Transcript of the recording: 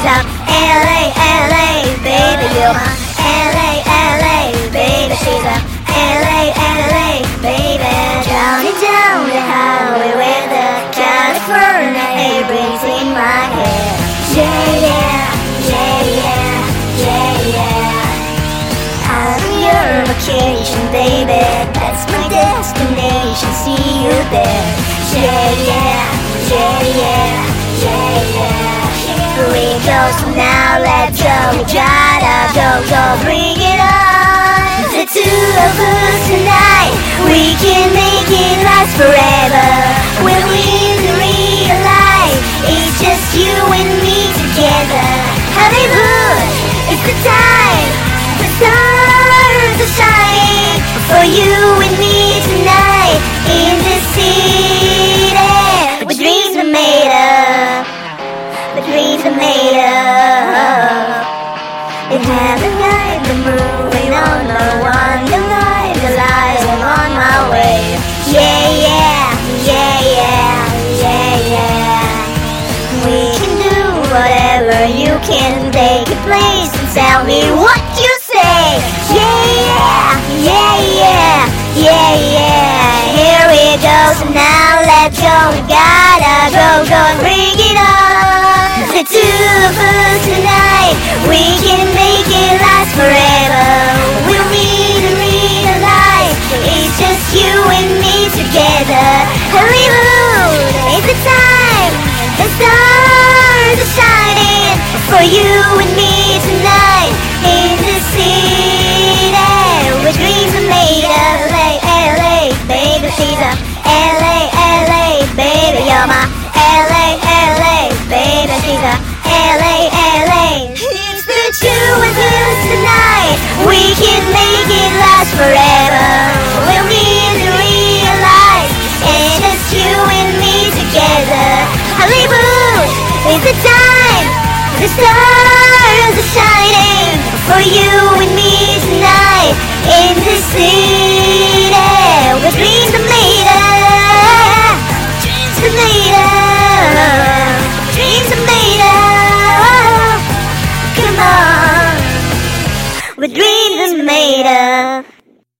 she's a LA, LA, baby, you're my LA, LA, baby, she's a LA, LA, baby. Drowning down the highway where the California air breathes in my hair. Yeah, yeah, yeah, yeah, yeah, yeah. I'm your vacation, baby, that's my destination, see you there. Yeah, yeah, yeah, yeah, yeah, yeah. Here we go, so now let's go. We gotta go, bring it on. The two of us tonight, we can make it last forever. When we realize it's just you and me together. Hollywood, it's the time. The stars are shining for you and me tonight in this city. The dreams are made up. The dreams are made up. In heaven I've been moving on, no wonder why the lies I'm on my way. Yeah, yeah, yeah, yeah, yeah, yeah. We can do whatever, you can take a place and tell me what you say. Yeah, yeah, yeah, yeah, yeah, yeah. Here we go, so now let's go. We gotta go and bring it on. The two of us tonight, we can make it last forever. We'll meet and realize it's just you and me together. Hollywood, it's the time. The stars are shining for you and me tonight in the city where dreams are made of. LA, LA, baby, she's a LA, LA, baby, you're my LA, LA, baby, she's a LA, LA. It's the two of us tonight, we can make it last forever. We'll meet and realize it's just you and me together. Hollywood, it's the time. The stars are shining for you and me tonight in this city where dreams are made of. Dreams are made of. Dreams are made of. Come on, where dreams are made of.